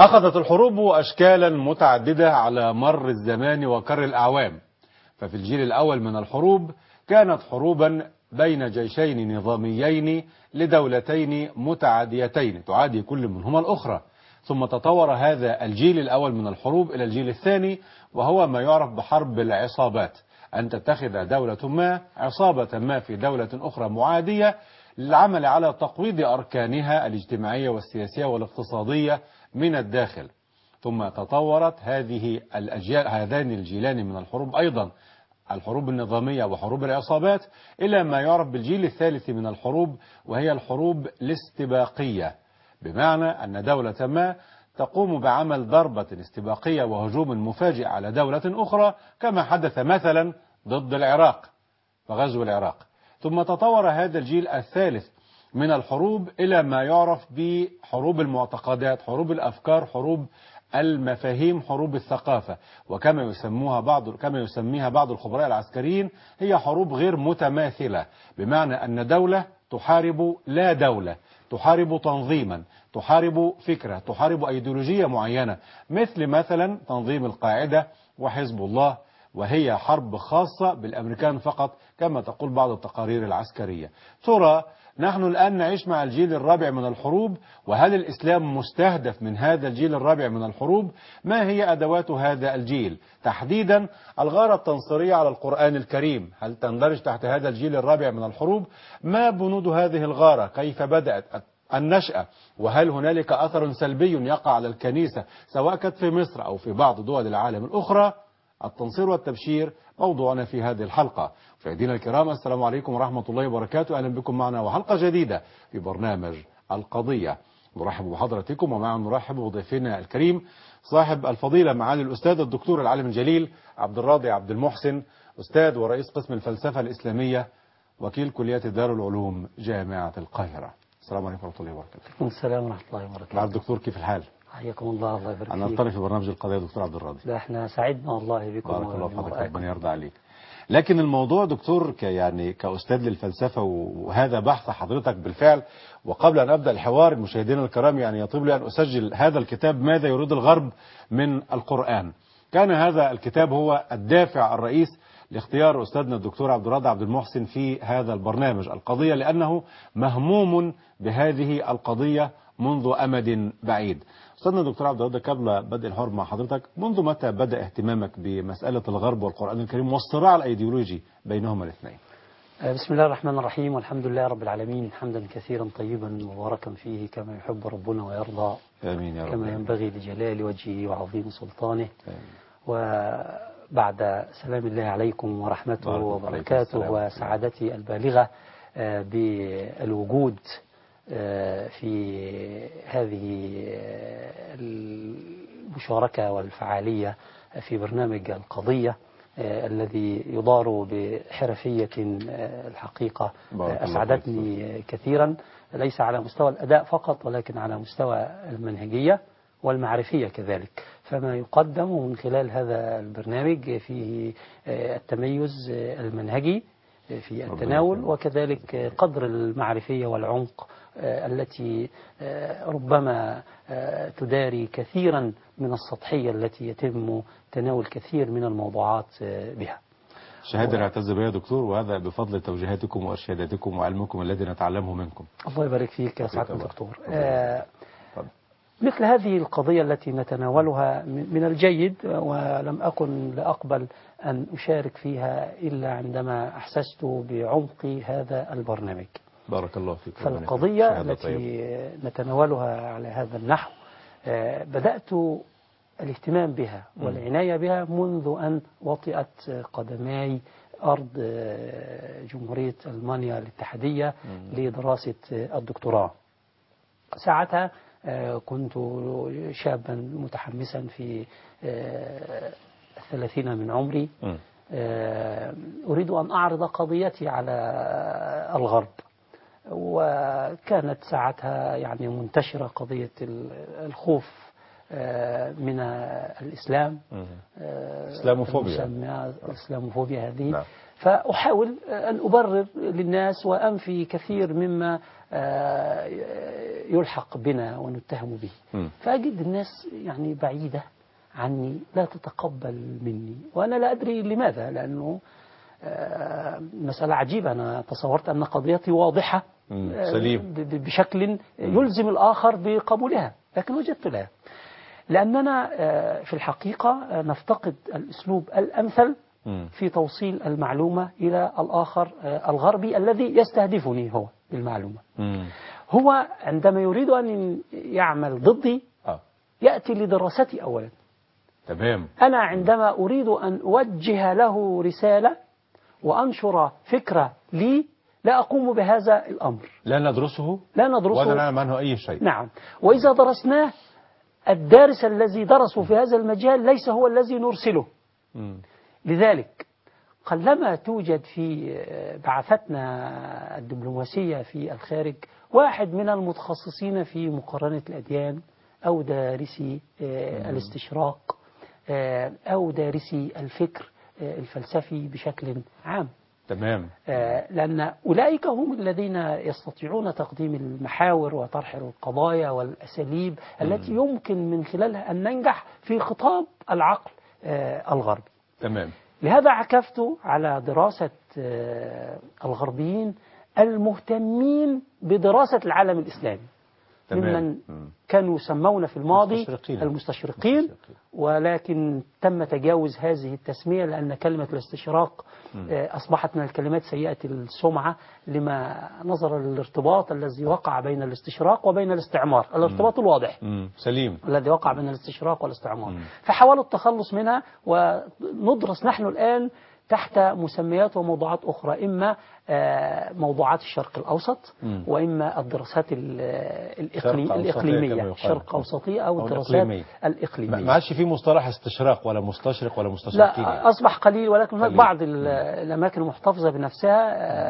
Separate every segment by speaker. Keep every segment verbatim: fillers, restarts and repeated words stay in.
Speaker 1: أخذت الحروب أشكالا متعددة على مر الزمان وكر الأعوام. ففي الجيل الأول من الحروب كانت حروبا بين جيشين نظاميين لدولتين متعاديتين تعادي كل منهما الأخرى. ثم تطور هذا الجيل الأول من الحروب إلى الجيل الثاني، وهو ما يعرف بحرب العصابات، أن تتخذ دولة ما عصابة ما في دولة أخرى معادية للعمل على تقويض أركانها الاجتماعية والسياسية والاقتصادية من الداخل. ثم تطورت هذه الأجيال هذان الجيلان من الحروب أيضا، الحروب النظامية وحروب العصابات، إلى ما يعرف بالجيل الثالث من الحروب، وهي الحروب الاستباقية، بمعنى أن دولة ما تقوم بعمل ضربة استباقية وهجوم مفاجئ على دولة أخرى، كما حدث مثلا ضد العراق وغزو العراق. ثم تطور هذا الجيل الثالث من الحروب إلى ما يعرف بحروب المعتقدات، حروب الأفكار، حروب المفاهيم، حروب الثقافة، وكما يسموها بعض كما يسميها بعض الخبراء العسكريين هي حروب غير متماثلة، بمعنى أن دولة تحارب لا دولة، تحارب تنظيما، تحارب فكرة، تحارب أيديولوجية معينة، مثل مثلا تنظيم القاعدة وحزب الله، وهي حرب خاصة بالأمريكان فقط كما تقول بعض التقارير العسكرية. ترى نحن الآن نعيش مع الجيل الرابع من الحروب، وهل الإسلام مستهدف من هذا الجيل الرابع من الحروب؟ ما هي أدوات هذا الجيل؟ تحديدا الغارة التنصيرية على القرآن الكريم، هل تندرج تحت هذا الجيل الرابع من الحروب؟ ما بنود هذه الغارة؟ كيف بدأت النشأة؟ وهل هنالك أثر سلبي يقع على الكنيسة سواء كانت في مصر أو في بعض دول العالم الأخرى؟ التنصير والتبشير موضوعنا في هذه الحلقة. مشاهدينا الكرام، السلام عليكم ورحمة الله وبركاته، أهلا بكم معنا وحلقة جديدة في برنامج القضية. نرحب بحضراتكم، ومع نرحب بضيفنا الكريم صاحب الفضيلة معالي الأستاذ الدكتور العالم الجليل عبد الراضي عبد المحسن، أستاذ ورئيس قسم الفلسفة الإسلامية، وكيل كلية دار العلوم جامعة القاهرة. السلام عليكم ورحمة الله وبركاته.
Speaker 2: السلام ورحمة الله وبركاته.
Speaker 1: مع الدكتور، كيف الحال؟
Speaker 2: حياكم الله، الله يبارك فيك.
Speaker 1: أنا أطلع في برنامج القضية دكتور عبد الراضي.
Speaker 2: لا احنا سعدنا والله بكم.
Speaker 1: بارك الله فيك، ربنا يرضى عليك. لكن الموضوع دكتور ك يعني كأستاذ للفلسفة، وهذا بحث حضرتك بالفعل. وقبل أن أبدأ الحوار مشاهدينا الكرام، يعني يطيب لي أن أسجل هذا الكتاب ماذا يريد الغرب من القرآن. كان هذا الكتاب هو الدافع الرئيس لاختيار أستاذنا الدكتور عبد الراضي عبد المحسن في هذا البرنامج القضية، لأنه مهموم بهذه القضية منذ أمد بعيد. أستاذنا الدكتور عبد الراضي، قبل بدء الحوار مع حضرتك، منذ متى بدأ اهتمامك بمسألة الغرب والقرآن الكريم والصراع الأيديولوجي بينهما الاثنين؟
Speaker 2: بسم الله الرحمن الرحيم، والحمد لله رب العالمين، حمدا كثيرا طيبا مباركا فيه كما يحب ربنا ويرضى.
Speaker 1: آمين يا رب.
Speaker 2: كما ينبغي لجلال وجهه وعظيم سلطانه.
Speaker 1: آمين.
Speaker 2: وبعد سلام الله عليكم ورحمته وبركاته وسعادتي البالغة بالوجود في هذه المشاركة والفعالية في برنامج القضية الذي يدار بحرفية الحقيقة أسعدتني كثيرا، ليس على مستوى الأداء فقط ولكن على مستوى المنهجية والمعرفية كذلك. فما يقدم من خلال هذا البرنامج فيه التميز المنهجي في التناول، وكذلك قدر المعرفية والعمق التي ربما تداري كثيرا من السطحية التي يتم تناول كثير من الموضوعات بها.
Speaker 1: شهادة نعتز بها دكتور، وهذا بفضل توجيهاتكم وإرشاداتكم وعلمكم الذي نتعلمه منكم.
Speaker 2: الله يبارك فيك يا سعادة الدكتور. آه مثل هذه القضية التي نتناولها من الجيد، ولم أكن لأقبل أن أشارك فيها إلا عندما أحسست بعمق هذا البرنامج.
Speaker 1: بارك الله فيك.
Speaker 2: فالقضية التي نتناولها على هذا النحو بدأت الاهتمام بها والعناية بها منذ أن وطئت قدماي أرض جمهورية ألمانيا الاتحادية لدراسة الدكتوراه. ساعتها كنت شابا متحمسا في الثلاثين من عمري، أريد أن أعرض قضيتي على الغرب، وكانت ساعتها يعني منتشرة قضية الخوف من الإسلام،
Speaker 1: إسلاموفوبيا،
Speaker 2: الإسلاموفوبيا هذه.
Speaker 1: نعم.
Speaker 2: فأحاول أن أبرر للناس وأنفي كثير مما يلحق بنا ونتهم به. م. فأجد الناس يعني بعيدة عني، لا تتقبل مني، وأنا لا أدري لماذا، لأنه مسألة عجيبة. أنا تصورت أن قضيتي واضحة
Speaker 1: سليم
Speaker 2: بشكل يلزم الآخر بقبولها، لكن وجدت لا، لأننا في الحقيقة نفتقد الأسلوب الأمثل في توصيل المعلومة إلى الآخر الغربي الذي يستهدفني هو بالمعلومة. هو عندما يريد أن يعمل ضدي يأتي لدراستي أولا.
Speaker 1: تمام.
Speaker 2: أنا عندما أريد أن أوجه له رسالة وأنشر فكرة لي لا أقوم بهذا الأمر.
Speaker 1: لا ندرسه
Speaker 2: لا ندرسه
Speaker 1: ولا نعلم عنه أي شيء.
Speaker 2: نعم. وإذا درسناه الدارس الذي درسه في هذا المجال ليس هو الذي نرسله. م. لذلك قلما توجد في بعثتنا الدبلوماسية في الخارج واحد من المتخصصين في مقارنة الأديان أو دارسي الاستشراق أو دارسي الفكر الفلسفي بشكل عام.
Speaker 1: تمام.
Speaker 2: لأن أولئك هم الذين يستطيعون تقديم المحاور وطرح القضايا والأساليب التي يمكن من خلالها أن ننجح في خطاب العقل الغربي.
Speaker 1: تمام.
Speaker 2: لهذا عكفت على دراسة الغربيين المهتمين بدراسة العالم الإسلامي، ممن كانوا يسمون في الماضي المستشرقين. المستشرقين، ولكن تم تجاوز هذه التسمية لأن كلمة الاستشراق أصبحت من الكلمات سيئة السمعة لما نظر الارتباط الذي وقع بين الاستشراق وبين الاستعمار، الارتباط الواضح
Speaker 1: سليم
Speaker 2: الذي وقع بين الاستشراق والاستعمار. مم. فحاولوا التخلص منها، وندرس نحن الآن تحت مسميات وموضوعات أخرى، إما موضوعات الشرق الأوسط، مم. وإما الدراسات الإقليم الإقليمية الشرق الأوسطية أو, أو الدراسات الإقليمية.
Speaker 1: ما عادش في مصطلح استشراق ولا مستشرق ولا مستشرقين،
Speaker 2: لا أصبح قليل، ولكن هناك بعض الأماكن المحتفظة بنفسها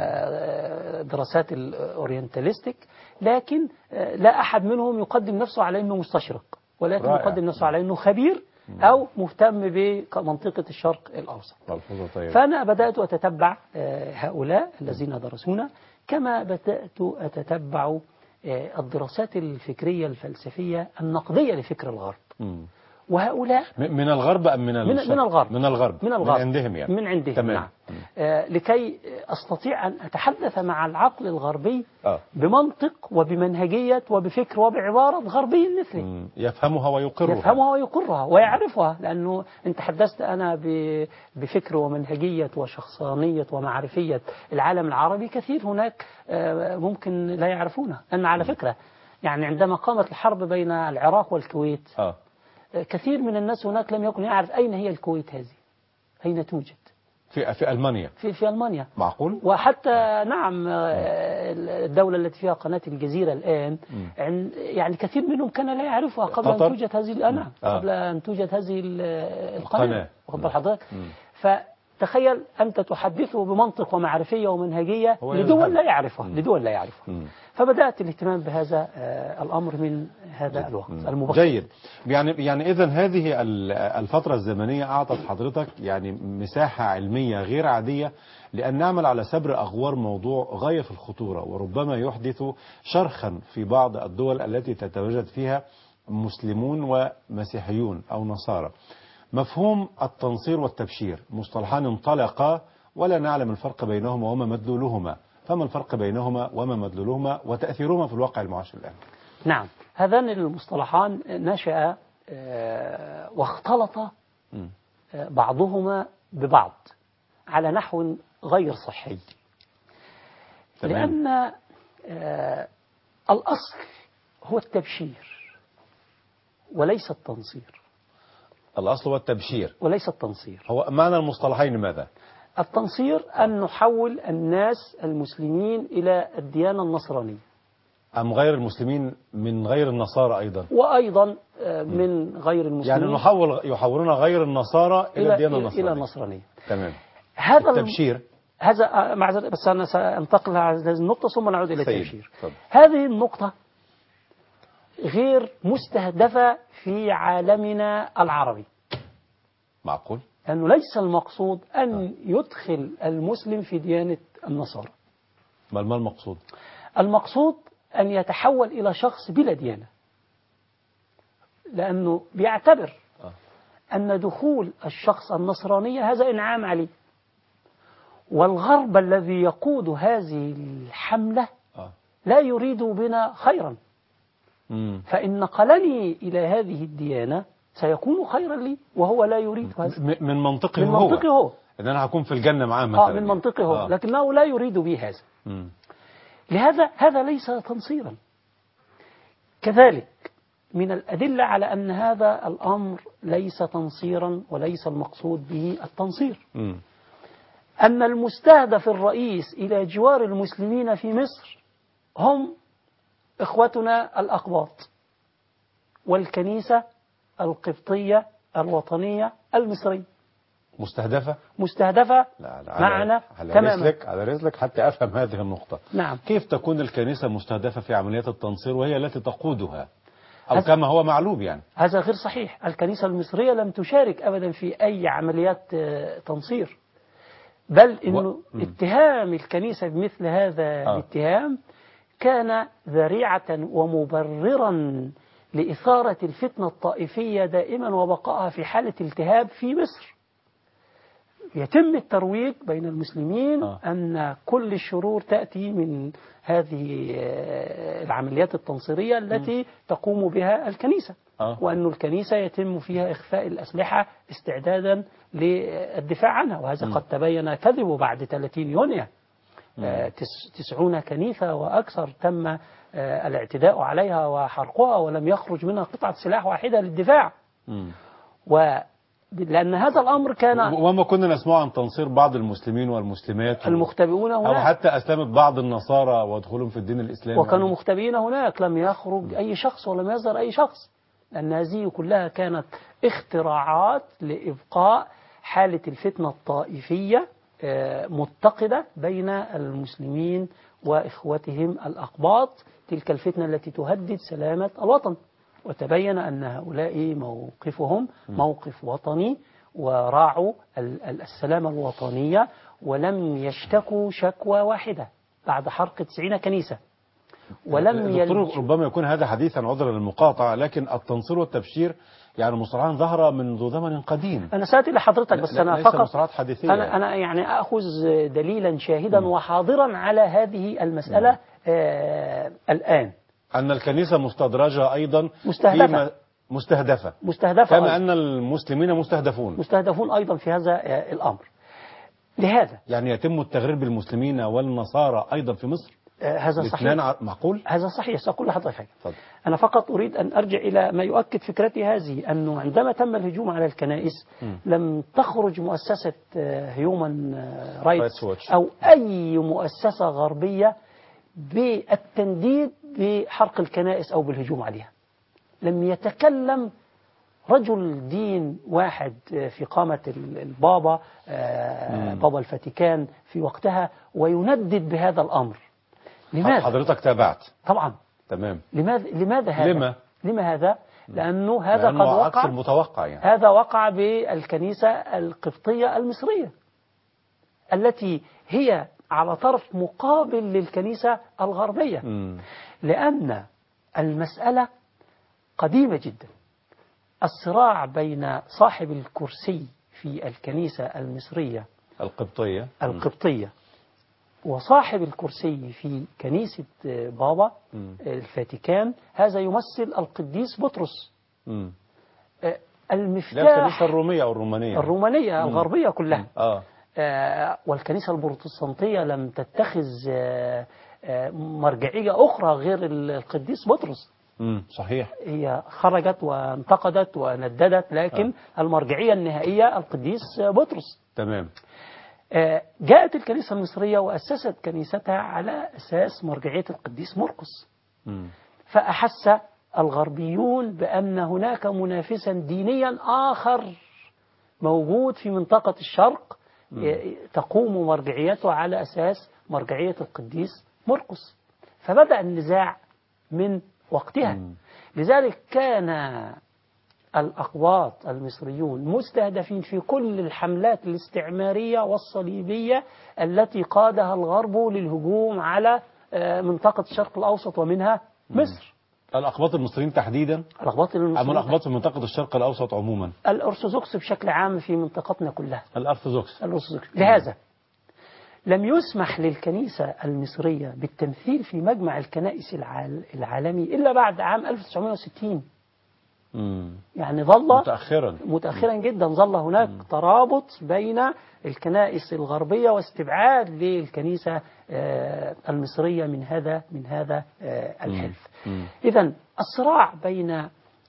Speaker 2: دراسات الأورينتاليستيك، لكن لا أحد منهم يقدم نفسه على أنه مستشرق، ولكن رائع. يقدم نفسه على أنه خبير أو مهتم بمنطقة الشرق الأوسط.
Speaker 1: طيب.
Speaker 2: فأنا بدأت أتتبع هؤلاء الذين درسونا، كما بدأت أتتبع الدراسات الفكرية الفلسفية النقدية لفكر الغرب. م. وهؤلاء
Speaker 1: من الغرب أم من
Speaker 2: من, من الغرب
Speaker 1: من الغرب
Speaker 2: من الغرب
Speaker 1: من عندهم يعني
Speaker 2: من عندهم.
Speaker 1: تمام.
Speaker 2: نعم. آه لكي أستطيع أن أتحدث مع العقل الغربي
Speaker 1: آه.
Speaker 2: بمنطق وبمنهجية وبفكر وبعبارة غربي مثلي،
Speaker 1: يفهمها ويقرها
Speaker 2: يفهمها ويقرها ويعرفها، لأنه أنت حدثت أنا بفكر ومنهجية وشخصانية ومعرفية العالم العربي، كثير هناك آه ممكن لا يعرفونه. أن على فكرة يعني عندما قامت الحرب بين العراق والكويت
Speaker 1: آه.
Speaker 2: كثير من الناس هناك لم يكن يعرف أين هي الكويت هذه، أين توجد
Speaker 1: في في ألمانيا
Speaker 2: في في ألمانيا
Speaker 1: معقول.
Speaker 2: وحتى نعم الدولة التي فيها قناة الجزيرة الآن م. يعني كثير منهم كان لا يعرفها قبل أن توجد هذه القناة آه. قبل أن توجد هذه القناة، واخد حضرتك. فتخيل أنت تحدثه بمنطق ومعرفية ومنهجية لدول لا يعرفها لدول لا يعرفها م. فبدأت الاهتمام بهذا الأمر من هذا الوقت المبكر.
Speaker 1: جيد. يعني يعني إذن هذه الفترة الزمنية أعطت حضرتك يعني مساحة علمية غير عادية لأن نعمل على سبر أغوار موضوع غاية في الخطورة، وربما يحدث شرخا في بعض الدول التي تتواجد فيها مسلمون ومسيحيون أو نصارى. مفهوم التنصير والتبشير مصطلحان انطلقا ولا نعلم الفرق بينهما وما مدلولهما، فما الفرق بينهما وما مدلولهما وتأثيرهما في الواقع المعاش الآن؟
Speaker 2: نعم، هذان المصطلحان نشأ واختلط بعضهما ببعض على نحو غير صحي. تمام. لأن الأصل هو التبشير وليس التنصير.
Speaker 1: الأصل هو التبشير
Speaker 2: وليس التنصير.
Speaker 1: هو معنى المصطلحين ماذا؟
Speaker 2: التنصير أن نحول الناس المسلمين إلى الديانة النصرانية،
Speaker 1: أم غير المسلمين من غير النصارى أيضا،
Speaker 2: وأيضا من غير المسلمين،
Speaker 1: يعني نحول يحولون غير النصارى إلى, إلى الديانة النصرانية.
Speaker 2: إلى النصرانية.
Speaker 1: تمام.
Speaker 2: هذا
Speaker 1: التبشير
Speaker 2: هذا مع بس أنا سأنتقل على هذه النقطة ثم نعود إلى
Speaker 1: سيد.
Speaker 2: التبشير.
Speaker 1: طب.
Speaker 2: هذه النقطة غير مستهدفة في عالمنا العربي.
Speaker 1: معقول؟
Speaker 2: لأنه ليس المقصود أن يدخل المسلم في ديانة النصارى.
Speaker 1: ما ما المقصود؟
Speaker 2: المقصود أن يتحول إلى شخص بلا ديانة، لأنه بيعتبر أن دخول الشخص النصرانية هذا إنعام عليه، والغرب الذي يقود هذه الحملة لا يريد بنا خيرا، فإن نقلني إلى هذه الديانة سيكون خيرا لي، وهو لا يريد هذا.
Speaker 1: من منطقه
Speaker 2: من
Speaker 1: هو
Speaker 2: منطقه هو
Speaker 1: إن أنا هكون في الجنة معاه مثلا.
Speaker 2: آه من منطقه هو،
Speaker 1: آه.
Speaker 2: لكنه لا يريد بي هذا.
Speaker 1: مم.
Speaker 2: لهذا هذا ليس تنصيرا. كذلك من الأدلة على أن هذا الأمر ليس تنصيرا وليس المقصود به التنصير،
Speaker 1: مم.
Speaker 2: أن المستهدف الرئيس إلى جوار المسلمين في مصر هم إخوتنا الأقباط والكنيسة القبطية الوطنية المصرية
Speaker 1: مستهدفة؟
Speaker 2: مستهدفة
Speaker 1: لا لا
Speaker 2: معنا
Speaker 1: على
Speaker 2: تماما.
Speaker 1: رسلك على رسلك حتى أفهم هذه النقطة.
Speaker 2: نعم.
Speaker 1: كيف تكون الكنيسة مستهدفة في عمليات التنصير وهي التي تقودها، أو
Speaker 2: هذا
Speaker 1: كما هو معلوم يعني؟
Speaker 2: هذا غير صحيح. الكنيسة المصرية لم تشارك أبدا في أي عمليات آه، تنصير، بل إنه
Speaker 1: و...
Speaker 2: اتهام الكنيسة بمثل هذا
Speaker 1: آه.
Speaker 2: الاتهام كان ذريعة ومبررا لإثارة الفتنة الطائفية دائما وبقائها في حالة التهاب في مصر. يتم الترويج بين المسلمين
Speaker 1: آه.
Speaker 2: أن كل الشرور تأتي من هذه العمليات التنصيرية التي م. تقوم بها الكنيسة،
Speaker 1: آه.
Speaker 2: وأن الكنيسة يتم فيها إخفاء الأسلحة استعدادا للدفاع عنها، وهذا م. قد تبين كذبه بعد ثلاثين يونيو. تسعون كنيسة وأكثر تم الاعتداء عليها وحرقها ولم يخرج منها قطعة سلاح واحدة للدفاع. م. و لأن هذا الأمر كان
Speaker 1: وما كنا نسمع عن تنصير بعض المسلمين والمسلمات
Speaker 2: المختبئون هناك،
Speaker 1: أو حتى أسلمت بعض النصارى ودخولهم في الدين الإسلامي،
Speaker 2: وكانوا مختبئين هناك، لم يخرج أي شخص ولم يظهر أي شخص، لأن هذه كلها كانت اختراعات لإبقاء حالة الفتنة الطائفية متقدة بين المسلمين وإخوتهم الأقباط، تلك الفتنة التي تهدد سلامة الوطن. وتبين أن هؤلاء موقفهم موقف وطني، وراعوا السلامة الوطنية، ولم يشتكوا شكوى واحدة بعد حرق تسعين كنيسة. ولم
Speaker 1: دكتور ربما يكون هذا حديثا عذرا للمقاطعة، لكن التنصير والتبشير يعني مصطلحان ظهر منذ زمن قديم.
Speaker 2: أنا سأتي لحضرتك بس أنا فقط أنا, أنا يعني أخذ دليلا شاهدا م. وحاضرا على هذه المسألة آه الآن.
Speaker 1: أن الكنيسة مستدرجة أيضا
Speaker 2: مستهدفة
Speaker 1: مستهدفة
Speaker 2: مستهدفة
Speaker 1: كما
Speaker 2: أيضا.
Speaker 1: أن المسلمين مستهدفون
Speaker 2: مستهدفون أيضا في هذا الأمر. لهذا
Speaker 1: يعني يتم التغرير بالمسلمين والنصارى أيضا في مصر.
Speaker 2: آه هذا صحيح.
Speaker 1: معقول؟
Speaker 2: هذا صحيح. سأقول لحضرتك حاجة. أنا فقط أريد أن أرجع إلى ما يؤكد فكرتي هذه، أنه عندما تم الهجوم على الكنائس م. لم تخرج مؤسسة هيومن رايتس أو أي مؤسسة غربية بالتنديد بحرق الكنائس أو بالهجوم عليها. لم يتكلم رجل دين واحد في قامة البابا بابا الفاتيكان في وقتها ويندد بهذا الأمر. لماذا؟
Speaker 1: حضرتك تابعت
Speaker 2: طبعا.
Speaker 1: تمام.
Speaker 2: لماذا لماذا هذا؟
Speaker 1: لما؟
Speaker 2: لما هذا؟ لأنه هذا
Speaker 1: لأنه
Speaker 2: قد وقع
Speaker 1: عكس المتوقع يعني.
Speaker 2: هذا وقع بالكنيسة القبطية المصرية التي هي على طرف مقابل للكنيسة الغربية. م. لأن المسألة قديمة جدا. الصراع بين صاحب الكرسي في الكنيسة المصرية
Speaker 1: القبطية
Speaker 2: القبطية وصاحب الكرسي في كنيسة بابا م. الفاتيكان، هذا يمثل القديس بطرس. م. المفتاح
Speaker 1: الكنيسة الرومية أو الرومانية
Speaker 2: الرومانية م. الغربية كلها.
Speaker 1: آه.
Speaker 2: آه والكنيسة البروتستانتية لم تتخذ آه آه مرجعية أخرى غير القديس بطرس.
Speaker 1: امم صحيح.
Speaker 2: هي خرجت وانتقدت ونددت، لكن آه. المرجعية النهائية القديس بطرس.
Speaker 1: تمام.
Speaker 2: آه جاءت الكنيسة المصرية وأسست كنيستها على أساس مرجعية القديس مرقس. م. فأحس الغربيون بأن هناك منافسا دينيا آخر موجود في منطقة الشرق م. تقوم مرجعيته على أساس مرجعية القديس مرقس. فبدأ النزاع من وقتها. م. لذلك كان الأقباط المصريون مستهدفين في كل الحملات الاستعمارية والصليبية التي قادها الغرب للهجوم على منطقة الشرق الأوسط ومنها مصر.
Speaker 1: الأقباط المصريين تحديدا؟
Speaker 2: الأقباط المصريين
Speaker 1: أم الأقباط في منطقة الشرق الأوسط عموما؟
Speaker 2: الأرثوذكس بشكل عام في منطقتنا كلها.
Speaker 1: الأرثوذكس.
Speaker 2: الأرثوذكس. لهذا لم يسمح للكنيسة المصرية بالتمثيل في مجمع الكنائس العالمي إلا بعد عام ألف وتسعمائة وستين.
Speaker 1: مم.
Speaker 2: يعني ظل
Speaker 1: متأخرا
Speaker 2: متأخرا جدا ظل هناك مم. ترابط بين الكنائس الغربية واستبعاد للكنيسة المصرية من هذا من هذا الحلف. إذن الصراع بين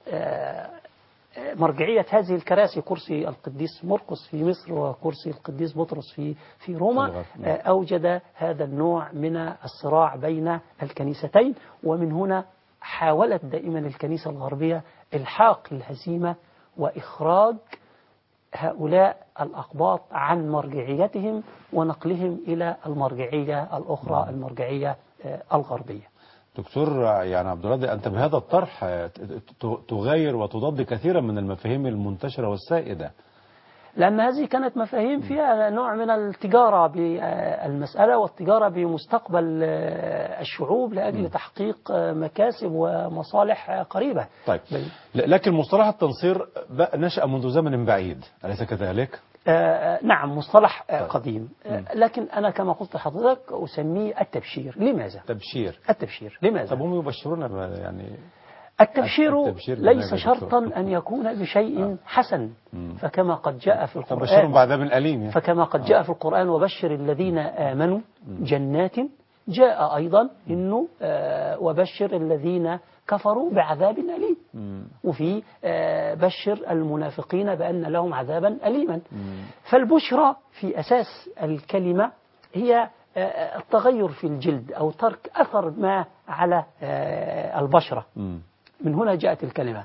Speaker 2: مرجعية هذه الكراسي، كرسي القديس مرقس في مصر وكرسي القديس بطرس في في روما، أوجد هذا النوع من الصراع بين الكنيستين. ومن هنا حاولت دائما الكنيسة الغربية إلحاق الهزيمة وإخراج هؤلاء الأقباط عن مرجعيتهم ونقلهم إلى المرجعية الأخرى، المرجعية الغربية.
Speaker 1: دكتور يعني عبد الراضي، أنت بهذا الطرح تغير وتضاد كثيرا من المفاهيم المنتشرة والسائدة،
Speaker 2: لأن هذه كانت مفاهيم فيها نوع من التجارة بالمسألة والتجارة بمستقبل الشعوب لأجل تحقيق مكاسب ومصالح قريبة.
Speaker 1: طيب، لكن مصطلح التنصير نشأ منذ زمن بعيد، أليس كذلك؟
Speaker 2: آه نعم، مصطلح آه قديم، آه لكن أنا كما قلت لحضرتك أسميه التبشير. لماذا؟
Speaker 1: تبشير.
Speaker 2: التبشير لماذا؟
Speaker 1: طب هم يبشرون يعني
Speaker 2: التبشير, التبشير ليس شرطا أن يكون بشيء حسن، فكما قد جاء في القرآن
Speaker 1: تبشرهم بعذاب أليم يعني.
Speaker 2: فكما قد جاء في القرآن وبشر الذين آمنوا جنات، جاء أيضا إنه آه وبشر الذين كفروا بعذاب أليم، وفي آه بشر المنافقين بأن لهم عذابا أليما. فالبشرى في أساس الكلمة هي آه التغير في الجلد أو ترك أثر ما على آه البشرة. من هنا جاءت الكلمة.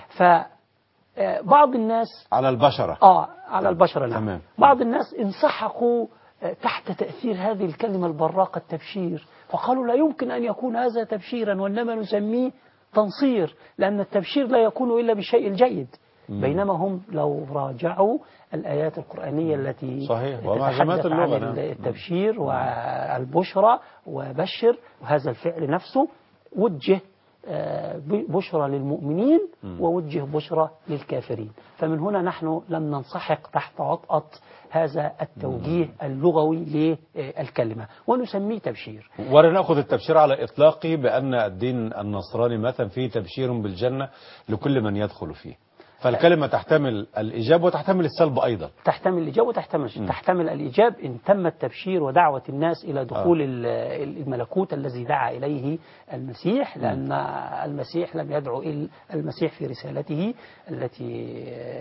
Speaker 2: فبعض الناس
Speaker 1: على البشرة
Speaker 2: آه على البشرة نعم.
Speaker 1: تمام.
Speaker 2: بعض الناس انسحقوا تحت تأثير هذه الكلمة البراقة التبشير، فقالوا لا يمكن أن يكون هذا تبشيرا وإنما نسميه تنصير، لأن التبشير لا يكون إلا بالشيء الجيد. مم. بينما هم لو راجعوا الآيات القرآنية التي
Speaker 1: صحيح
Speaker 2: تتحدث عن التبشير والبشرى وبشر، وهذا الفعل نفسه وجه بشرى للمؤمنين ووجه بشرى للكافرين. فمن هنا نحن لم ننسحق تحت وطأة هذا التوجيه اللغوي للكلمة ونسميه تبشير،
Speaker 1: ولا نأخذ التبشير على إطلاقه بأن الدين النصراني مثلا فيه تبشير بالجنة لكل من يدخل فيه. فالكلمة تحتمل الإيجاب وتحتمل السلب أيضا.
Speaker 2: تحتمل الإيجاب وتحتمل م. تحتمل الإيجاب إن تم التبشير ودعوة الناس إلى دخول آه. الملكوت الذي دعا إليه المسيح، لأن م. المسيح لم يدعو إلا المسيح في رسالته التي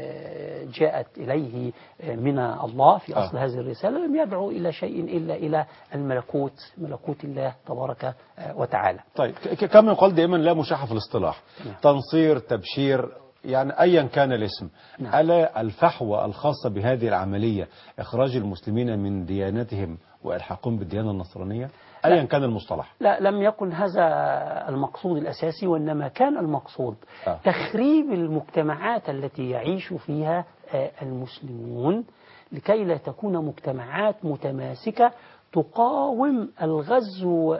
Speaker 2: جاءت إليه من الله في أصل آه. هذه الرسالة لم يدعو إلى شيء إلا إلى الملكوت، ملكوت الله تبارك وتعالى.
Speaker 1: طيب، كما يقال دائما لا مشاحة في الاصطلاح، م. تنصير، تبشير، يعني أيا كان الاسم. نعم. ألا الفحوى الخاصة بهذه العملية إخراج المسلمين من ديانتهم وإلحاقهم بالديانة النصرانية أيا كان المصطلح؟
Speaker 2: لا، لم يكن هذا المقصود الأساسي، وإنما كان المقصود آه. تخريب المجتمعات التي يعيش فيها المسلمون لكي لا تكون مجتمعات متماسكة تقاوم الغزو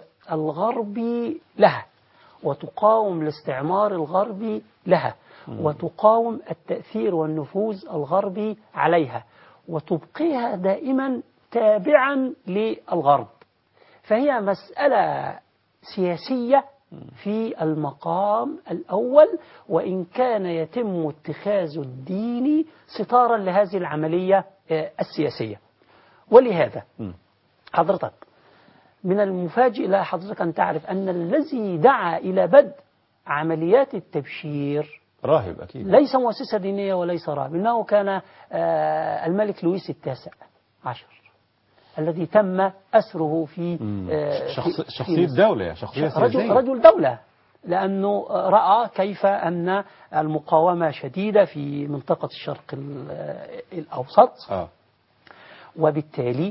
Speaker 2: الغربي لها وتقاوم الاستعمار الغربي لها وتقاوم التأثير والنفوذ الغربي عليها وتبقيها دائما تابعا للغرب. فهي مسألة سياسية في المقام الأول، وإن كان يتم اتخاذ الدين ستارا لهذه العملية السياسية. ولهذا حضرتك من المفاجئ لا حضرتك أن تعرف أن الذي دعا إلى بدء عمليات التبشير
Speaker 1: راهب أكيد،
Speaker 2: ليس مؤسسة دينية وليس راهب، إنه كان الملك لويس التاسع عشر الذي تم أسره في
Speaker 1: شخص شخصية دولة، شخصية
Speaker 2: رجل, رجل دولة، لأنه رأى كيف أن المقاومة شديدة في منطقة الشرق الأوسط آه. وبالتالي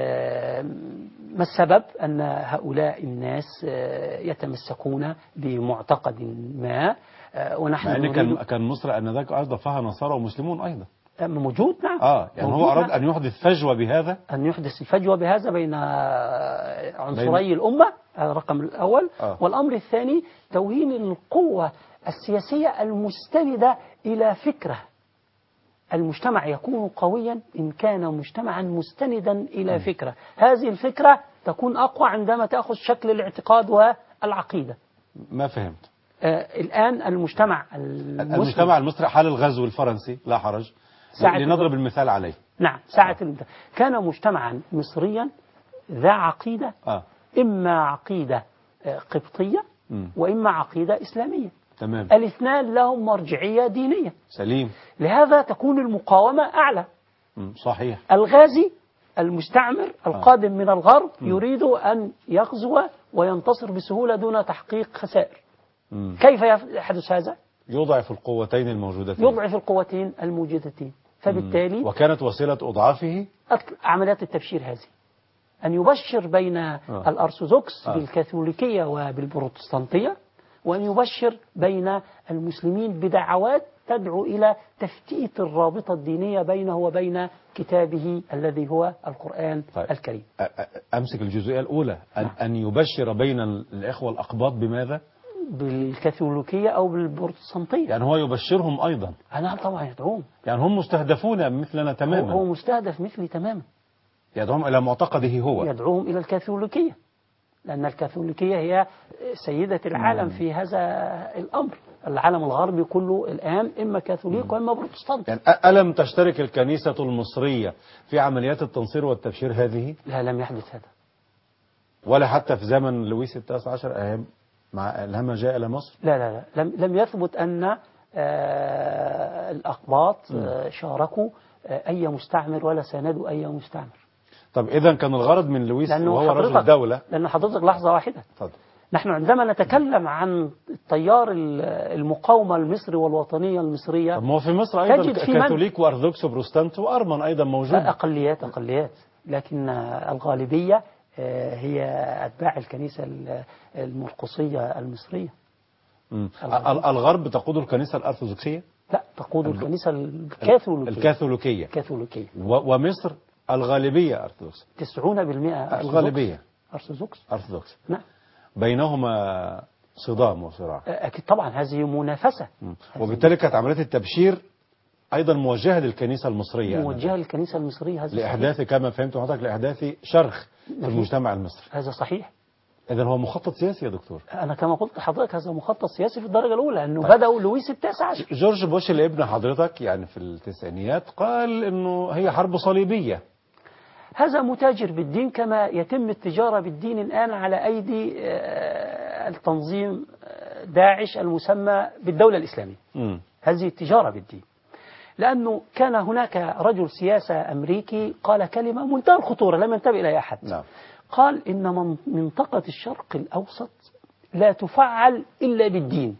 Speaker 2: ما السبب أن هؤلاء الناس يتمسكون بمعتقد ما ونحن
Speaker 1: مع ان
Speaker 2: نريد
Speaker 1: كان كان مصر انذاك ايضا فيها نصارى ومسلمون ايضا
Speaker 2: موجود. نعم.
Speaker 1: اه يعني هو اراد
Speaker 2: نعم.
Speaker 1: ان يحدث فجوه بهذا،
Speaker 2: أن يحدث الفجوة بهذا بين عنصري الأمة، هذا الرقم الأول.
Speaker 1: آه.
Speaker 2: والأمر الثاني توهين القوة السياسية المستندة إلى فكرة. المجتمع يكون قويا إن كان مجتمعا مستندا إلى
Speaker 1: آه.
Speaker 2: فكرة، هذه الفكرة تكون أقوى عندما تأخذ شكل الاعتقاد والعقيدة.
Speaker 1: ما فهمت.
Speaker 2: آه الآن المجتمع المسلم
Speaker 1: المجتمع المصري حال الغزو الفرنسي لا حرج لنضرب المثال عليه.
Speaker 2: نعم ساعة
Speaker 1: آه.
Speaker 2: المثال كان مجتمعا مصريا ذا عقيدة،
Speaker 1: آه.
Speaker 2: إما عقيدة قبطية
Speaker 1: م.
Speaker 2: وإما عقيدة إسلامية.
Speaker 1: تمام.
Speaker 2: الاثنان لهم مرجعية دينية.
Speaker 1: سليم.
Speaker 2: لهذا تكون المقاومة أعلى.
Speaker 1: م. صحيح.
Speaker 2: الغازي المستعمر القادم
Speaker 1: آه.
Speaker 2: من الغرب
Speaker 1: م.
Speaker 2: يريد أن يغزو وينتصر بسهولة دون تحقيق خسائر.
Speaker 1: م.
Speaker 2: كيف يحدث هذا؟
Speaker 1: يضعف القوتين الموجودتين.
Speaker 2: يضعف القوتين الموجودتين. فبالتالي
Speaker 1: م. وكانت وسيلة إضعافه
Speaker 2: عمليات التبشير هذه، أن يبشر بين
Speaker 1: آه.
Speaker 2: الأرثوذكس
Speaker 1: آه.
Speaker 2: بالكاثوليكية وبالبروتستانتية، وأن يبشر بين المسلمين بدعوات تدعو إلى تفتيت الرابطة الدينية بينه وبين كتابه الذي هو القرآن
Speaker 1: طيب.
Speaker 2: الكريم.
Speaker 1: أمسك الجزئية الأولى، أن,
Speaker 2: نعم.
Speaker 1: أن يبشر بين الإخوة الأقباط بماذا؟
Speaker 2: بالكاثوليكية أو بالبروتستانتية.
Speaker 1: يعني هو يبشرهم أيضا.
Speaker 2: أنا طبعا يدعوهم.
Speaker 1: يعني هم مستهدفون مثلنا تماما.
Speaker 2: هو مستهدف مثلي تماما.
Speaker 1: يدعوهم إلى معتقده هو.
Speaker 2: يدعوهم إلى الكاثوليكية، لأن الكاثوليكية هي سيدة العالم مم. في هذا الأمر. العالم الغربي كله الآن إما كاثوليك وإما بروتستانت.
Speaker 1: يعني ألم تشترك الكنيسة المصرية في عمليات التنصير والتبشير هذه؟
Speaker 2: لا، لم يحدث هذا.
Speaker 1: ولا حتى في زمن لويس التاسع عشر أيام مع لما جاء إلى مصر؟
Speaker 2: لا لا لا لم, لم يثبت أن آه الأقباط آه شاركوا آه أي مستعمر ولا ساندوا أي مستعمر.
Speaker 1: طب إذا كان الغرض من لويس وهو رجل دولة.
Speaker 2: لأن حضرتك لحظة واحدة.
Speaker 1: فضل.
Speaker 2: نحن عندما نتكلم عن التيار المقاومة المصري والوطنية المصرية،
Speaker 1: طب ما هو في مصر أيضا كاثوليك وأرثوذكس وبروتستانت وأرمن أيضا موجود.
Speaker 2: أقليات أقليات لكن الغالبية هي أتباع الكنيسة المرقسية المصرية.
Speaker 1: الغرب تقود الكنيسة الأرثوذكسية؟
Speaker 2: لا، تقود الكنيسة الكاثوليكية.
Speaker 1: الكاثوليكية.
Speaker 2: الكاثوليكية.
Speaker 1: ومصر الغالبية أرثوذكس.
Speaker 2: تسعون بالمئة
Speaker 1: الغالبية
Speaker 2: أرثوذكس.
Speaker 1: أرثوذكس.
Speaker 2: نعم.
Speaker 1: بينهما صدام وصراع.
Speaker 2: أكيد طبعا، هذه منافسة.
Speaker 1: وبالتالي كانت عملية التبشير أيضا موجهة للكنيسة المصرية.
Speaker 2: موجهة للكنيسة المصرية. هذا
Speaker 1: لإحداث
Speaker 2: صحيح.
Speaker 1: كما فهمت حضرتك لإحداث شرخ في المجتمع المصري.
Speaker 2: هذا صحيح.
Speaker 1: إذن هو مخطط سياسي يا دكتور.
Speaker 2: أنا كما قلت لحضرتك هذا مخطط سياسي في الدرجة الأولى، أنه طيب. بدأوا لويس التاسع عشر.
Speaker 1: جورج بوش اللي ابن حضرتك يعني في التسعينيات قال إنه هي حرب صليبية.
Speaker 2: هذا متاجر بالدين، كما يتم التجارة بالدين الآن على أيدي التنظيم داعش المسمى بالدولة الإسلامية. م. هذه التجارة بالدين، لأنه كان هناك رجل سياسة أمريكي قال كلمة منتهى الخطورة لم ينتبه إليها أحد. نعم. قال إن منطقة الشرق الأوسط لا تفعل إلا بالدين،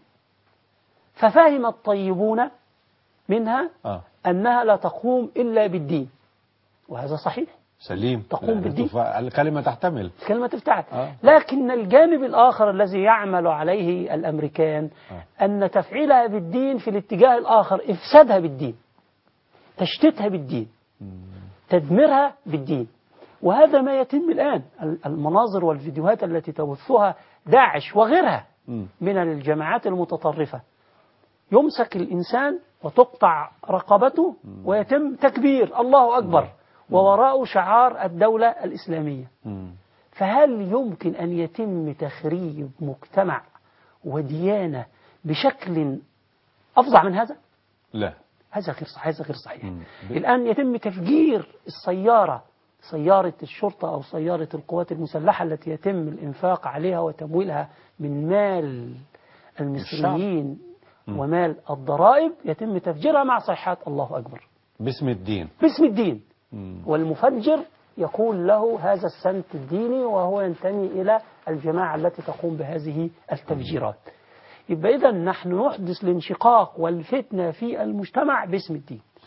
Speaker 2: ففهم الطيبون منها آه. أنها لا تقوم إلا بالدين، وهذا صحيح.
Speaker 1: سليم.
Speaker 2: تقوم بالدين.
Speaker 1: الكلمة تحتمل.
Speaker 2: الكلمة تفتعل. آه. لكن الجانب الآخر الذي يعمل عليه الأمريكان آه. أن تفعيلها بالدين في الاتجاه الآخر، إفسادها بالدين، تشتتها بالدين، مم. تدميرها بالدين. وهذا ما يتم الآن. المناظر والفيديوهات التي تبثها داعش وغيرها مم. من الجماعات المتطرفة، يمسك الإنسان وتقطع رقبته مم. ويتم تكبير الله أكبر مم. ووراءه شعار الدولة الإسلامية. مم. فهل يمكن أن يتم تخريب مجتمع وديانة بشكل أفظع من هذا؟
Speaker 1: لا،
Speaker 2: هذا غير صحيح. هذا غير صحيح. الآن يتم تفجير السيارة، سيارة الشرطة أو سيارة القوات المسلحة التي يتم الإنفاق عليها وتمويلها من مال المصريين ومال الضرائب، يتم تفجيرها مع صيحات الله أكبر
Speaker 1: باسم الدين.
Speaker 2: باسم الدين. مم. والمفجر يقول له هذا السنت الديني، وهو ينتمي إلى الجماعة التي تقوم بهذه التفجيرات. يبقى إذن نحن نحدث الانشقاق والفتنة في المجتمع باسم الدين.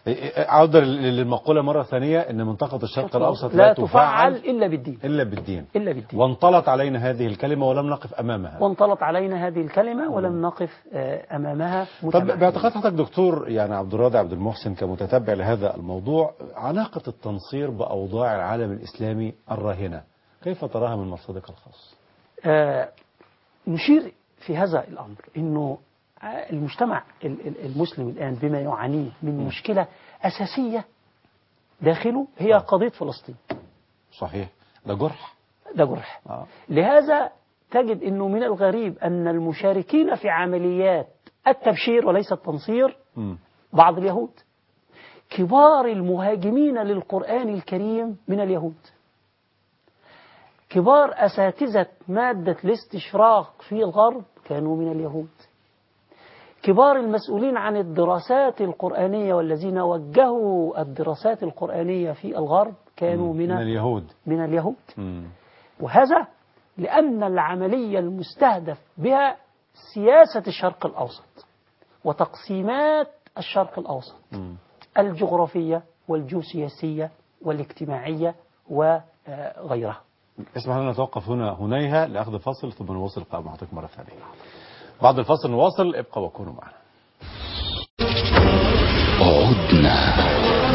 Speaker 1: عودة للمقولة مرة ثانية أن منطقة الشرق الأوسط
Speaker 2: لا تفعل إلا بالدين
Speaker 1: إلا بالدين
Speaker 2: إلا بالدين
Speaker 1: وانطلت علينا هذه الكلمة ولم نقف أمامها
Speaker 2: وانطلت علينا هذه الكلمة ولم نقف أمامها.
Speaker 1: طب باعتقاد حضرتك دكتور يعني عبد الراضي عبد المحسن كمتتبع لهذا الموضوع، علاقة التنصير بأوضاع العالم الإسلامي الراهنة كيف تراها من مرصدك الخاص؟
Speaker 2: آه نشير في هذا الأمر أنه المجتمع المسلم الآن بما يعانيه من مشكلة أساسية داخله هي قضية فلسطين.
Speaker 1: صحيح، ده جرح
Speaker 2: ده جرح
Speaker 1: آه.
Speaker 2: لهذا تجد أنه من الغريب أن المشاركين في عمليات التبشير وليس التنصير م. بعض اليهود، كبار المهاجمين للقرآن الكريم من اليهود، كبار أساتذة مادة الاستشراق في الغرب كانوا من اليهود، كبار المسؤولين عن الدراسات القرآنية والذين وجهوا الدراسات القرآنية في الغرب كانوا من,
Speaker 1: من اليهود
Speaker 2: من اليهود
Speaker 1: م.
Speaker 2: وهذا لأن العملية المستهدف بها سياسة الشرق الأوسط وتقسيمات الشرق الأوسط م. الجغرافية والجيوسياسية والاجتماعية وغيرها.
Speaker 1: اسمح لنا نتوقف هنا هنيها لأخذ فاصل ثم نواصل لقاء مع حضرتك مرة ثانية. بعد الفاصل نواصل، ابقوا وكونوا معنا. عدنا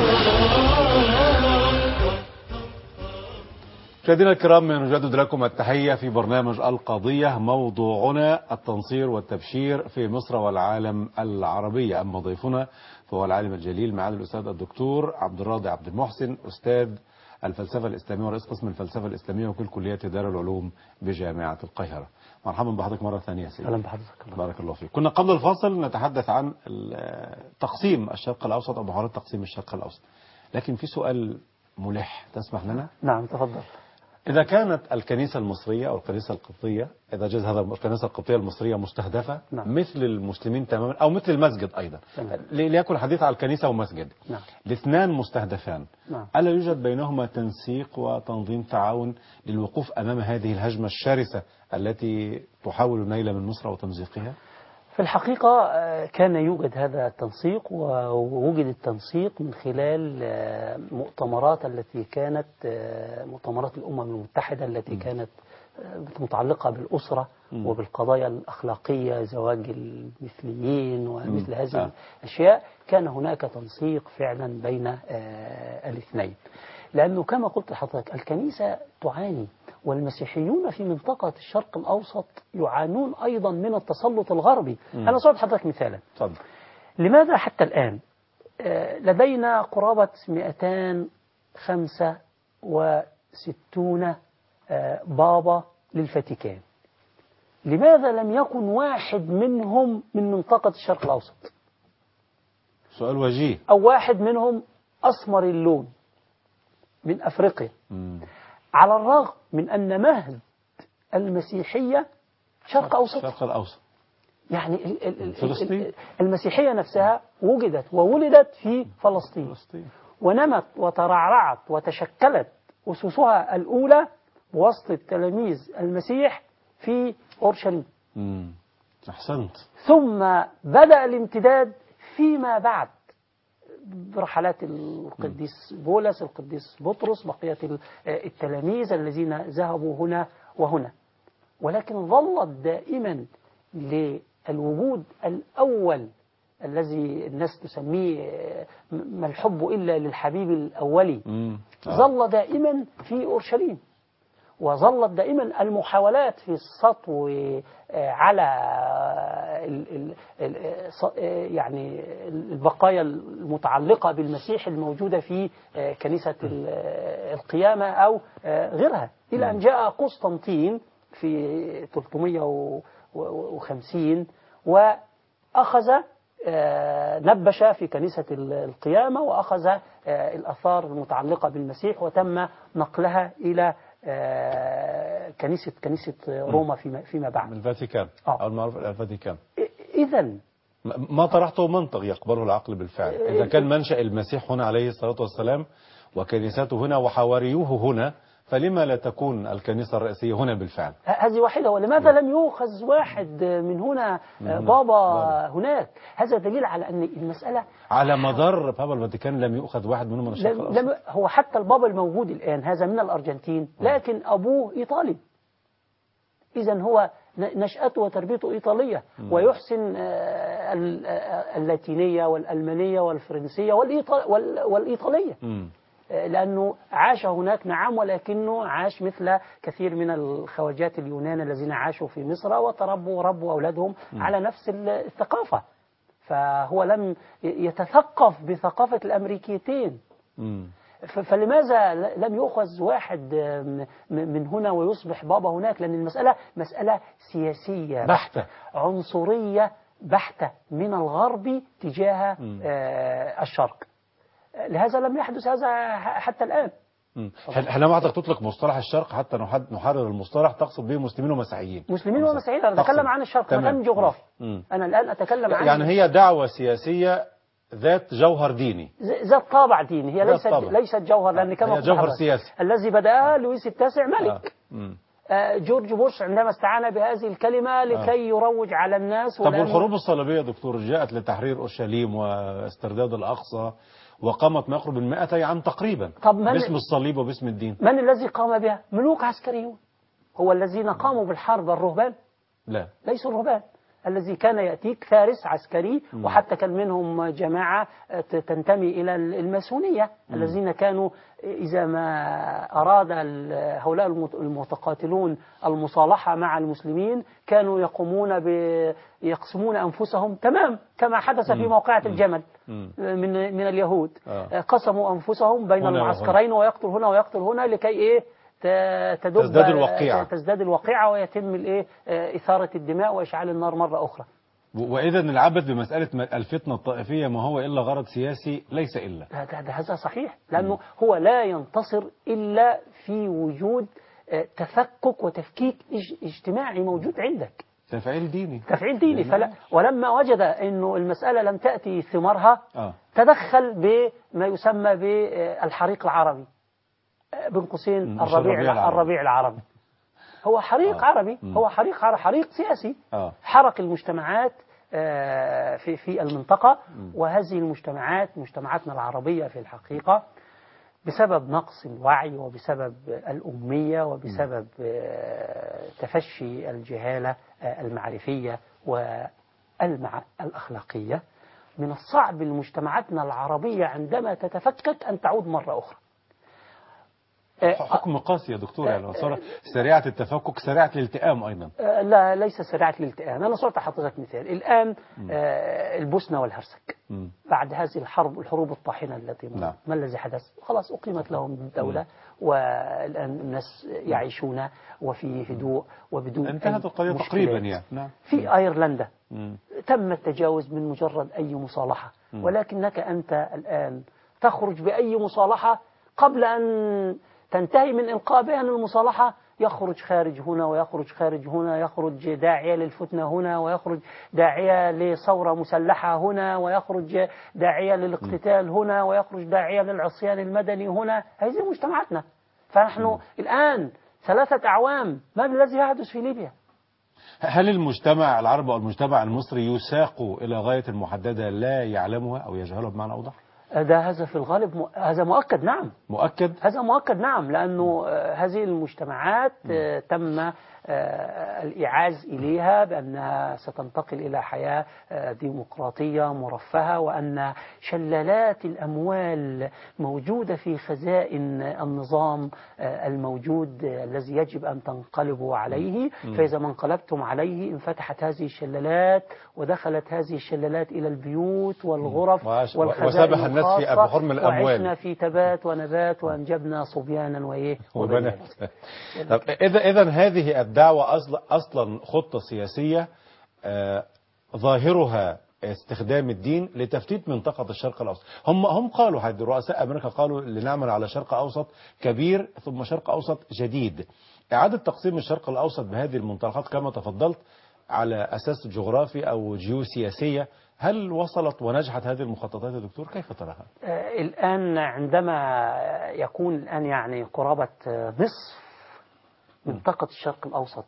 Speaker 1: مشاهدينا الكرام، نجدد لكم التحية في برنامج القضية. موضوعنا التنصير والتبشير في مصر والعالم العربي. أما ضيفنا فهو العالم الجليل معالي الأستاذ الدكتور عبد الراضي عبد المحسن، أستاذ الفلسفة الإسلامية ورئيس قسم الفلسفة الإسلامية وكل كلية دار العلوم بجامعة القاهرة. مرحبا بحضرتك مرة ثانية سيدي.
Speaker 2: أهلا بحضرتك.
Speaker 1: بارك الله فيك. كنا قبل الفاصل نتحدث عن تقسيم الشرق الأوسط أو محاولة تقسيم الشرق الأوسط، لكن في سؤال ملح تسمح لنا؟
Speaker 2: نعم تفضل.
Speaker 1: إذا كانت الكنيسة المصرية أو الكنيسة القبطية، إذا جاز هذا الكنيسة القبطية المصرية مستهدفة
Speaker 2: نعم.
Speaker 1: مثل المسلمين تماما أو مثل المسجد أيضا،
Speaker 2: تمام.
Speaker 1: ليكن حديث على الكنيسة ومسجد،
Speaker 2: نعم.
Speaker 1: الاثنان مستهدفان،
Speaker 2: نعم.
Speaker 1: ألا يوجد بينهما تنسيق وتنظيم تعاون للوقوف أمام هذه الهجمة الشرسة التي تحاول النيل من مصر وتمزيقها؟
Speaker 2: في الحقيقة كان يوجد هذا التنسيق، ووجد التنسيق من خلال مؤتمرات التي كانت مؤتمرات الأمم المتحدة التي كانت متعلقة بالأسرة وبالقضايا الأخلاقية، زواج المثليين ومثل هذه الأشياء. كان هناك تنسيق فعلا بين الاثنين، لأنه كما قلت لحضرتك الكنيسة تعاني، والمسيحيون في منطقة الشرق الأوسط يعانون أيضا من التسلط الغربي. م. أنا صعد حضرتك مثالا.
Speaker 1: طبعا.
Speaker 2: لماذا حتى الآن لدينا قرابة مئتين وخمسة وستين بابا للفاتيكان؟ لماذا لم يكن واحد منهم من منطقة الشرق الأوسط؟
Speaker 1: سؤال وجيه.
Speaker 2: أو واحد منهم أسمر اللون من أفريقيا. م. على الرغم من أن مهد المسيحية شرق أوسط.
Speaker 1: شرق الأوسط.
Speaker 2: يعني ال ال
Speaker 1: فلسطين.
Speaker 2: المسيحية نفسها وجدت وولدت في فلسطين.
Speaker 1: فلسطين.
Speaker 2: ونمت وترعرعت وتشكلت أسسها الأولى بواسطة تلاميذ المسيح في أورشليم.
Speaker 1: امم أحسنت.
Speaker 2: ثم بدأ الامتداد فيما بعد برحلات القديس بولس، القديس بطرس، بقية التلاميذ الذين ذهبوا هنا وهنا، ولكن ظلت دائما للوجود الأول الذي الناس تسميه ما الحب إلا للحبيب الأولي. آه. ظل دائما في أورشليم، وظلت دائما المحاولات في السطو على ال ال يعني البقايا المتعلقة بالمسيح الموجودة في كنيسة القيامة أو غيرها، إلى أن جاء قسطنطين في ثلاثمئة وخمسين وأخذ نبش في كنيسة القيامة وأخذ الآثار المتعلقة بالمسيح وتم نقلها إلى كنيسة كنيسة روما فيما فيما بعد.
Speaker 1: الفاتيكان. أو المعروف الفاتيكان.
Speaker 2: إذا
Speaker 1: ما طرحته منطق يقبله العقل بالفعل. إذا كان منشأ المسيح هنا عليه الصلاة والسلام وكنيسته هنا وحواريوه هنا، فلما لا تكون الكنيسة الرئيسية هنا بالفعل؟
Speaker 2: هذه واحدة. ولماذا لم يؤخذ واحد من هنا بابا هناك؟ هذا دليل على أن المسألة
Speaker 1: على مدار بابا الفاتيكان لم يؤخذ واحد منهم من الشرق
Speaker 2: لم
Speaker 1: الأوسط.
Speaker 2: لم هو حتى البابا الموجود الآن هذا من الأرجنتين، لكن أبوه إيطالي، إذا هو نشأته وتربيته إيطالية، ويحسن اللاتينية والألمانية والفرنسية والإيطالية، لأنه عاش هناك نعم، ولكنه عاش مثل كثير من الخواجات اليونان الذين عاشوا في مصر وتربوا وربوا أولادهم على نفس الثقافة، فهو لم يتثقف بثقافة الأمريكيتين. فلماذا لم يؤخذ واحد من هنا ويصبح بابا هناك؟ لأن المسألة مسألة سياسية
Speaker 1: بحتة،
Speaker 2: عنصرية بحتة من الغرب تجاه الشرق. لهذا لم يحدث هذا حتى الآن.
Speaker 1: هل ما حضرتك تطلق مصطلح الشرق حتى نحرر المصطلح تقصد به مسلمين ومسيحيين؟
Speaker 2: مسلمين ومسيحيين. أنا أتكلم عن الشرق مكان جغرافي. أنا الآن أتكلم عن
Speaker 1: يعني هي دعوة سياسية ذات جوهر ديني،
Speaker 2: ذات طابع ديني، هي ليست ليست جوهر، لأن كما
Speaker 1: هي جوهر سياسي
Speaker 2: الذي بدأها لويس التاسع ملك. آه. آه جورج بوش عندما استعان بهذه الكلمة لكي آه. يروج على الناس.
Speaker 1: طب والحروب الصليبية دكتور جاءت لتحرير أورشليم واسترداد الأقصى، وقامت ما يقرب من مئتي عام تقريبا باسم الصليب وباسم الدين.
Speaker 2: من الذي قام بها؟ ملوك عسكريون. هو الذين قاموا بالحرب الرهبان؟
Speaker 1: لا،
Speaker 2: ليسوا الرهبان. الذي كان يأتيك فارس عسكري، وحتى كان منهم جماعة تنتمي إلى الماسونية، الذين كانوا إذا ما أراد هؤلاء المتقاتلون المصالحة مع المسلمين كانوا يقومون بيقسمون أنفسهم، تمام كما حدث في موقعة الجمل من من اليهود. قسموا أنفسهم بين المعسكرين، ويقتل هنا ويقتل هنا لكي إيه
Speaker 1: تزداد الوقيعة
Speaker 2: تزداد الوقيعة ويتم الإيه إثارة الدماء وإشعال النار مرة أخرى.
Speaker 1: وإذا العبث بمسألة الفتنة الطائفية ما هو إلا غرض سياسي ليس إلا
Speaker 2: هذا صحيح، لأنه هو لا ينتصر إلا في وجود تفكك وتفكيك اجتماعي موجود عندك،
Speaker 1: تفعيل ديني
Speaker 2: تفعيل ديني. فلا ولما وجد أنه المسألة لم تأتي ثمارها آه. تدخل بما يسمى بالحريق العربي، بين قوسين الربيع العربي. الربيع العربي هو حريق آه. عربي، هو حريق عربي، حريق سياسي آه. حرق المجتمعات آه في في المنطقة. م. وهذه المجتمعات مجتمعاتنا العربية في الحقيقة بسبب نقص الوعي وبسبب الأمية وبسبب آه تفشي الجهالة آه المعرفية والأخلاقية، من الصعب لمجتمعاتنا العربية عندما تتفكك أن تعود مرة أخرى.
Speaker 1: حكم قاسي يا دكتور، يعني سريعة التفكك سريعة الالتئام أيضا.
Speaker 2: لا ليس سريعة الالتئام. أنا صرت حضرتك مثال الآن البوسنة والهرسك م. بعد هذه الحرب الحروب الطاحنة التي مرت، ما الذي حدث؟ خلاص أقيمت لهم الدولة، والآن الناس يعيشون وفي هدوء وبدون
Speaker 1: انتهت القضية تقريبا يعني. نعم.
Speaker 2: في أيرلندا م. تم التجاوز من مجرد أي مصالحة، م. ولكنك أنت الآن تخرج بأي مصالحة قبل أن تنتهي من إلقاء بها المصالحة، يخرج خارج هنا ويخرج خارج هنا، يخرج داعية للفتنة هنا، ويخرج داعية لثورة مسلحة هنا، ويخرج داعية للاقتتال هنا، ويخرج داعية للعصيان المدني هنا. هذه مجتمعاتنا. فنحن م. الآن ثلاثة أعوام ما الذي يحدث في ليبيا؟
Speaker 1: هل المجتمع العربي أو المجتمع المصري يساق إلى غاية محددة لا يعلمها أو يجهلها بمعنى أوضح؟
Speaker 2: ده هذا في الغالب م... هذا مؤكد. نعم
Speaker 1: مؤكد
Speaker 2: هذا مؤكد نعم، لأنه هذه المجتمعات تم الإعاز إليها بأنها ستنتقل إلى حياة ديمقراطية مرفهة، وأن شلالات الأموال موجودة في خزائن النظام الموجود الذي يجب أن تنقلبوا عليه. فإذا ما انقلبتم عليه انفتحت هذه الشلالات ودخلت هذه الشلالات إلى البيوت والغرف والخزائن
Speaker 1: وسبح الناس في بحرم الأموال،
Speaker 2: وعشنا في تبات ونبات وأنجبنا صبيانا وإيه
Speaker 1: وبنات. طب إذا إذا هذه الدعوة أصلا أصلا خطة سياسية آه ظاهرها استخدام الدين لتفتيت منطقة الشرق الأوسط. هم هم قالوا حد رؤساء أمريكا قالوا لنعمل على شرق أوسط كبير ثم شرق أوسط جديد. إعادة تقسيم الشرق الأوسط بهذه المنطلقات كما تفضلت على أساس جغرافي أو جيوسياسية. هل وصلت ونجحت هذه المخططات يا دكتور؟ كيف تراها؟
Speaker 2: آه، الآن عندما يكون الآن يعني قرابة آه، نصف منطقة الشرق الأوسط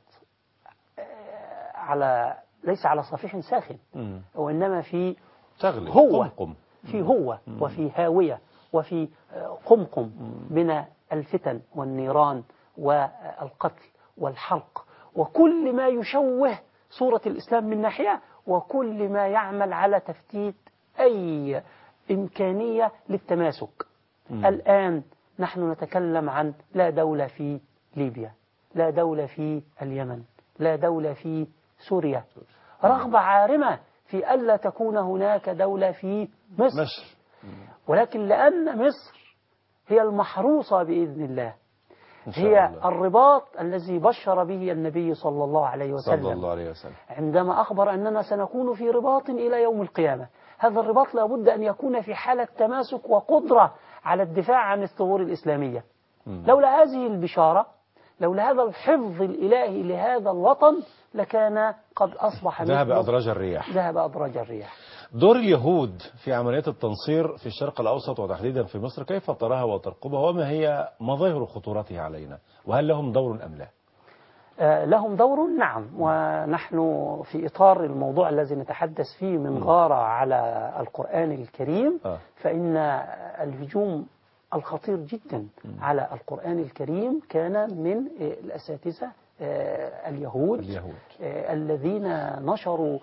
Speaker 2: آه، على ليس على صفيح ساخن،
Speaker 1: مم.
Speaker 2: وإنما في
Speaker 1: تغلي
Speaker 2: هو
Speaker 1: قمقم.
Speaker 2: في هو وفي هاوية وفي آه، قمقم من الفتن والنيران والقتل والحرق وكل ما يشوه صورة الإسلام من ناحية، وكل ما يعمل على تفتيت أي إمكانية للتماسك.
Speaker 1: مم.
Speaker 2: الآن نحن نتكلم عن لا دولة في ليبيا، لا دولة في اليمن، لا دولة في سوريا، رغبة عارمة في ألا تكون هناك دولة في مصر,
Speaker 1: مصر.
Speaker 2: ولكن لأن مصر هي المحروسة بإذن الله،
Speaker 1: إن شاء
Speaker 2: هي
Speaker 1: الله.
Speaker 2: الرباط الذي بشر به النبي صلى الله عليه وسلم
Speaker 1: صلى الله عليه وسلم
Speaker 2: عندما أخبر أننا سنكون في رباط إلى يوم القيامة. هذا الرباط لابد أن يكون في حالة تماسك وقدرة على الدفاع عن الثغور الإسلامية.
Speaker 1: مم.
Speaker 2: لولا هذه البشارة، لولا هذا الحفظ الإلهي لهذا الوطن، لكان قد أصبح
Speaker 1: ذهب
Speaker 2: مثله-
Speaker 1: أدراج الرياح.
Speaker 2: ذهب أدراج الرياح.
Speaker 1: دور اليهود في عمليات التنصير في الشرق الأوسط وتحديدا في مصر كيف تراها وترقبها، وما هي مظاهر خطورتها علينا، وهل لهم دور أم لا؟
Speaker 2: آه، لهم دور، نعم. ونحن في إطار الموضوع الذي نتحدث فيه من غارة على القرآن الكريم،
Speaker 1: آه.
Speaker 2: فإن الهجوم الخطير جدا على القرآن الكريم كان من آه، الأساتذة آه، اليهود,
Speaker 1: اليهود.
Speaker 2: آه، الذين نشروا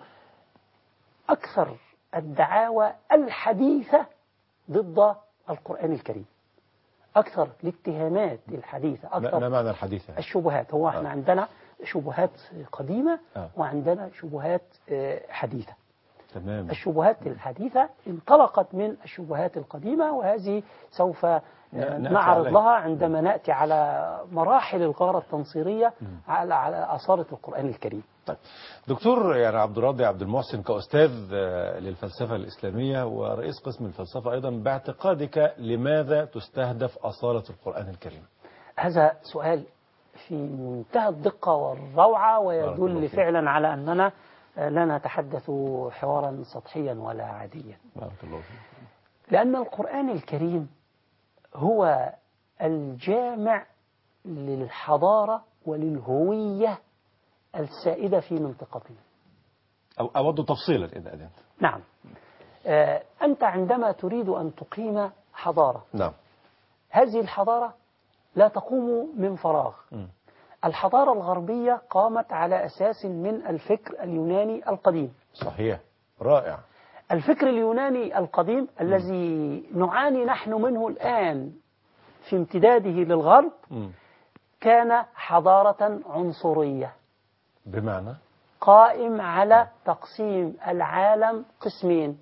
Speaker 2: أكثر الدعاوى الحديثة ضد القرآن الكريم، أكثر الاتهامات الحديثة،
Speaker 1: ما
Speaker 2: أكثر
Speaker 1: ما معنى الحديث؟
Speaker 2: الشبهات. هو احنا
Speaker 1: آه.
Speaker 2: عندنا شبهات قديمة
Speaker 1: آه.
Speaker 2: وعندنا شبهات آه، حديثة.
Speaker 1: تمام.
Speaker 2: الشبهات الحديثة انطلقت من الشبهات القديمة، وهذه سوف آه،
Speaker 1: نأتي
Speaker 2: نعرض
Speaker 1: عليه.
Speaker 2: لها عندما نأتي على مراحل الغارة التنصيرية على على أثارة القرآن الكريم.
Speaker 1: طيب دكتور يعني عبد الراضي عبد المحسن، كأستاذ آه، للفلسفة الإسلامية ورئيس قسم الفلسفة أيضا، باعتقادك لماذا تستهدف أصالة القرآن الكريم؟
Speaker 2: هذا سؤال في منتهى الدقة والروعة،
Speaker 1: بارك الله
Speaker 2: ويدل
Speaker 1: فيك.
Speaker 2: فعلا على أننا لا نتحدث حوارا سطحيا ولا عاديا.
Speaker 1: بارك الله فيك.
Speaker 2: لأن القرآن الكريم هو الجامع للحضارة وللهوية السائدة في منطقتنا.
Speaker 1: أو أود تفصيلا إذا أذنت.
Speaker 2: نعم. آه، أنت عندما تريد أن تقيم حضارة،
Speaker 1: نعم.
Speaker 2: هذه الحضارة لا تقوم من فراغ.
Speaker 1: م.
Speaker 2: الحضارة الغربية قامت على أساس من الفكر اليوناني القديم.
Speaker 1: صحيح. رائع.
Speaker 2: الفكر اليوناني القديم الذي نعاني نحن منه الآن في امتداده للغرب
Speaker 1: م.
Speaker 2: كان حضارة عنصرية،
Speaker 1: بمعنى؟
Speaker 2: قائم على تقسيم العالم قسمين: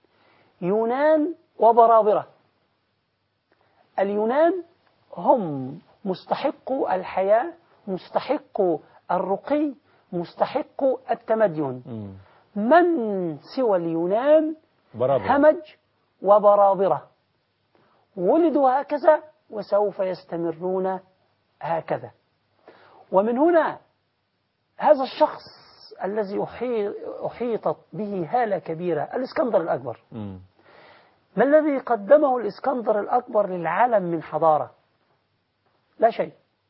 Speaker 2: يونان وبرابرة. اليونان هم مستحقو الحياة، مستحقو الرقي، مستحقو التمدن.
Speaker 1: م.
Speaker 2: من سوى اليونان
Speaker 1: برابرة.
Speaker 2: همج وبرابرة، ولدوا هكذا وسوف يستمرون هكذا. ومن هنا هذا الشخص الذي أحيطت به هالة كبيرة، الإسكندر الأكبر.
Speaker 1: م.
Speaker 2: ما الذي قدمه الإسكندر الأكبر للعالم من حضارة؟ لا شيء.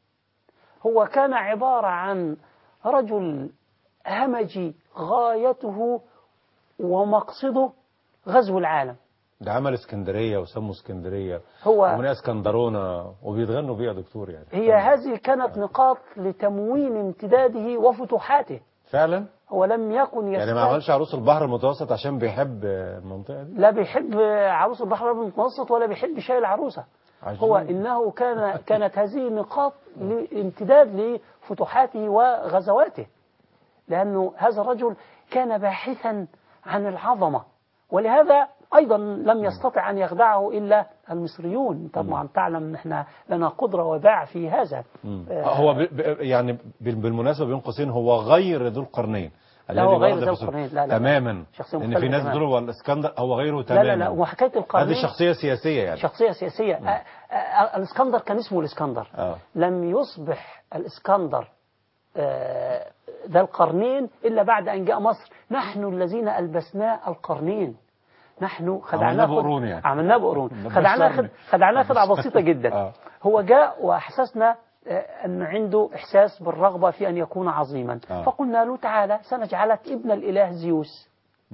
Speaker 2: هو كان عبارة عن رجل همجي غايته ومقصده غزو العالم.
Speaker 1: ده عمل اسكندرية وسموا اسكندرية
Speaker 2: هو
Speaker 1: ومن اسكندرونة وبيتغنوا بيها دكتور يعني.
Speaker 2: هي هذه كانت نقاط لتموين امتداده وفتوحاته.
Speaker 1: فعلا.
Speaker 2: هو لم يكن
Speaker 1: يعني ما عملش عروس البحر المتوسط عشان بيحب المنطقة دي؟
Speaker 2: لا بيحب عروس البحر المتوسط ولا بيحب شاي العروسة.
Speaker 1: عجيب.
Speaker 2: هو إنه كان كانت هذه نقاط لامتداد لفتوحاته وغزواته، لأنه هذا الرجل كان باحثا عن العظمة، ولهذا أيضا لم يستطع أن يخدعه إلا المصريون. طبعا تعلم نحن لنا قدرة وباع في هذا.
Speaker 1: آه هو ب... ب... يعني بالمناسبة بين قوسين هو غير ذو القرنين.
Speaker 2: لا هو غير ذو القرنين. لا لا
Speaker 1: تماما. لأن في ناس بيقولوا هو الإسكندر هو غيره تماما.
Speaker 2: لا لا لا وحكاية القرنين
Speaker 1: هذه شخصية سياسية يعني.
Speaker 2: شخصية سياسية. آه آه الإسكندر كان اسمه الإسكندر.
Speaker 1: آه.
Speaker 2: لم يصبح الإسكندر آه ذا القرنين إلا بعد أن جاء مصر. نحن الذين ألبسنا القرنين، نحن خدعناه
Speaker 1: بقرون يعني.
Speaker 2: عملناه بقرون، خدعناه خدعناه خدعة بسيطة جدا. هو جاء وأحسسنا أن عنده إحساس بالرغبة في أن يكون عظيما، فقلنا له تعالى سنجعلك ابن الإله زيوس،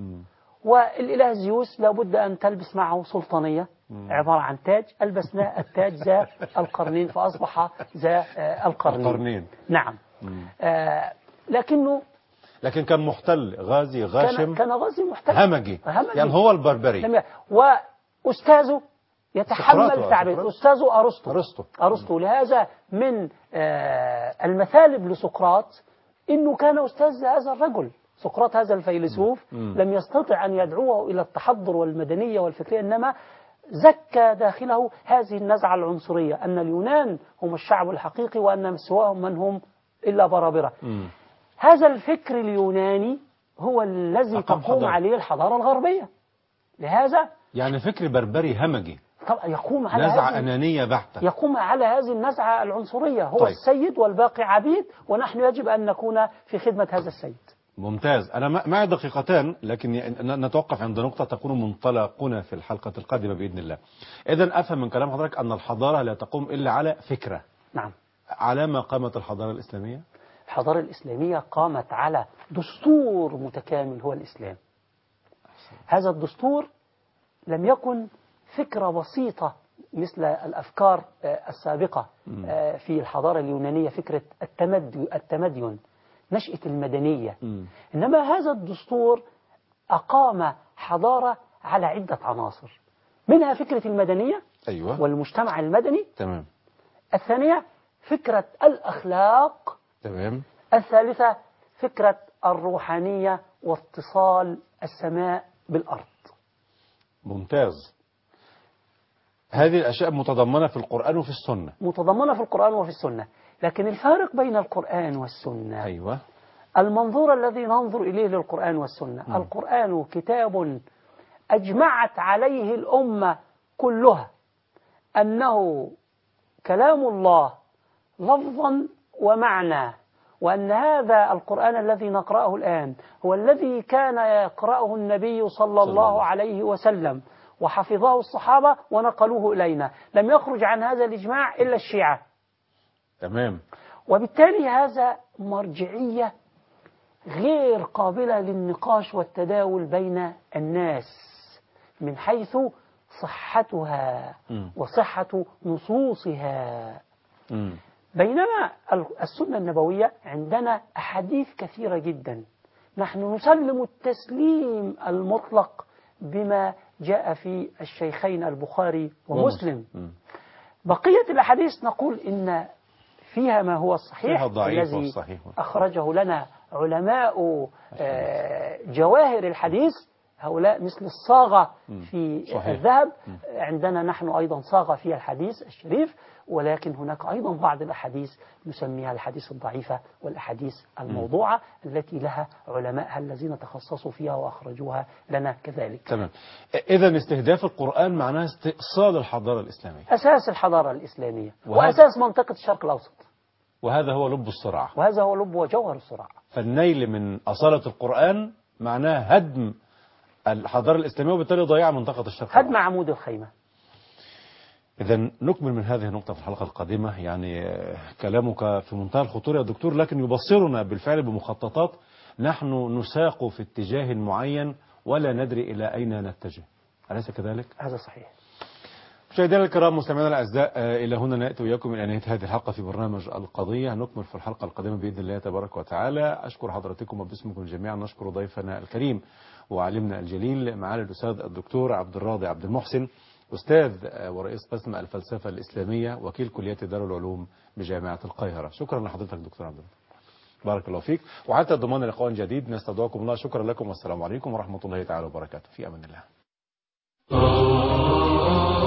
Speaker 2: والإله زيوس لابد أن تلبس معه سلطانية عبارة عن تاج، ألبسنا التاج ذا القرنين فأصبح ذا القرنين.
Speaker 1: القرنين.
Speaker 2: نعم. آه لكنه
Speaker 1: لكن كان محتل غازي غاشم،
Speaker 2: كان, كان غازي محتل
Speaker 1: همجي. همجي يعني هو البربري.
Speaker 2: وأستاذه يتحمل تعبير أستاذه أرسطو.
Speaker 1: أرسطو
Speaker 2: أرسطو لهذا من آه المثالب لسقراط إنه كان أستاذ هذا الرجل. سقراط هذا الفيلسوف م. لم يستطع أن يدعوه إلى التحضر والمدنية والفكرية، إنما زكى داخله هذه النزعة العنصرية أن اليونان هم الشعب الحقيقي وأن سواهم من هم إلا برابرة. م. هذا الفكر اليوناني هو الذي تقوم حضر. عليه الحضارة الغربية. لهذا
Speaker 1: يعني فكر بربري همجي
Speaker 2: طبعا يقوم على
Speaker 1: نزعة أنانية بحتة،
Speaker 2: يقوم على هذه النزعة العنصرية. هو طيب. السيد والباقي عبيد، ونحن يجب أن نكون في خدمة هذا السيد.
Speaker 1: ممتاز. أنا معي دقيقتان لكن نتوقف عند نقطة تكون منطلقنا في الحلقة القادمة بإذن الله. إذن أفهم من كلام حضرتك أن الحضارة لا تقوم إلا على فكرة.
Speaker 2: نعم.
Speaker 1: على ما قامت الحضارة الإسلامية؟
Speaker 2: الحضارة الإسلامية قامت على دستور متكامل هو الإسلام. هذا الدستور لم يكن فكرة بسيطة مثل الأفكار السابقة في الحضارة اليونانية، فكرة التمدين، نشأة المدنية. م. إنما هذا الدستور أقام حضارة على عدة عناصر، منها فكرة المدنية.
Speaker 1: أيوة.
Speaker 2: والمجتمع المدني.
Speaker 1: تمام.
Speaker 2: الثانية فكرة الأخلاق.
Speaker 1: تمام.
Speaker 2: الثالثة فكرة الروحانية واتصال السماء بالأرض.
Speaker 1: ممتاز. هذه الأشياء متضمنة في القرآن وفي السنة.
Speaker 2: متضمنة في القرآن وفي السنة، لكن الفارق بين القرآن والسنة
Speaker 1: أيوة.
Speaker 2: المنظور الذي ننظر إليه للقرآن والسنة. م. القرآن كتاب أجمعت عليه الأمة كلها أنه كلام الله لفظا ومعنى، وأن هذا القرآن الذي نقرأه الآن هو الذي كان يقرأه النبي صلى الله عليه وسلم وحفظه الصحابة ونقلوه إلينا. لم يخرج عن هذا الإجماع إلا الشيعة.
Speaker 1: تمام.
Speaker 2: وبالتالي هذا مرجعية غير قابلة للنقاش والتداول بين الناس من حيث صحتها م. وصحة نصوصها. م. بينما السنة النبوية عندنا أحاديث كثيرة جدا، نحن نسلم التسليم المطلق بما جاء في الشيخين البخاري ومسلم. بقية الأحاديث نقول إن فيها ما هو الصحيح الذي أخرجه لنا علماء جواهر الحديث، هؤلاء مثل الصاغة في صحيح. الذهب. عندنا نحن أيضا صاغة فيها الحديث الشريف، ولكن هناك أيضا بعض الأحاديث نسميها الحديث الضعيفة والأحاديث الموضوعة م. التي لها علماء الذين تخصصوا فيها وأخرجوها لنا كذلك.
Speaker 1: تمام. إذا استهداف القرآن معناه استئصال الحضارة الإسلامية،
Speaker 2: أساس الحضارة الإسلامية وأساس منطقة الشرق الأوسط،
Speaker 1: وهذا هو لب الصراع،
Speaker 2: وهذا هو لب وجوهر الصراع.
Speaker 1: فالنيل من أصالة القرآن معناه هدم الحضارة الإسلامية وبالتالي ضياع منطقة الشرق،
Speaker 2: هدم عمود الخيمة.
Speaker 1: إذا نكمل من هذه النقطة في الحلقة القادمة. يعني كلامك في منتهى الخطورة يا دكتور، لكن يبصرنا بالفعل بمخططات نحن نساق في اتجاه معين ولا ندري إلى أين نتجه، أليس كذلك؟
Speaker 2: هذا صحيح.
Speaker 1: مشاهدينا الكرام مستمعينا الأعزاء، إلى هنا نأتي وإياكم إلى نهاية هذه الحلقة في برنامج القضية. نكمل في الحلقة القادمة بإذن الله تبارك وتعالى. أشكر حضراتكم وباسمكم جميعا نشكر ضيفنا الكريم وعالمنا الجليل معالي الأستاذ الدكتور عبد الراضي عبد المحسن، أستاذ ورئيس قسم الفلسفة الإسلامية وكيل كلية دار العلوم بجامعة القاهرة. شكرا لحضرتك دكتور عبد الراضي، بارك الله فيك، وحتى ضمان لقاء جديد نستودعكم الله. شكرا لكم والسلام عليكم ورحمة الله تعالى وبركاته. في أمان الله.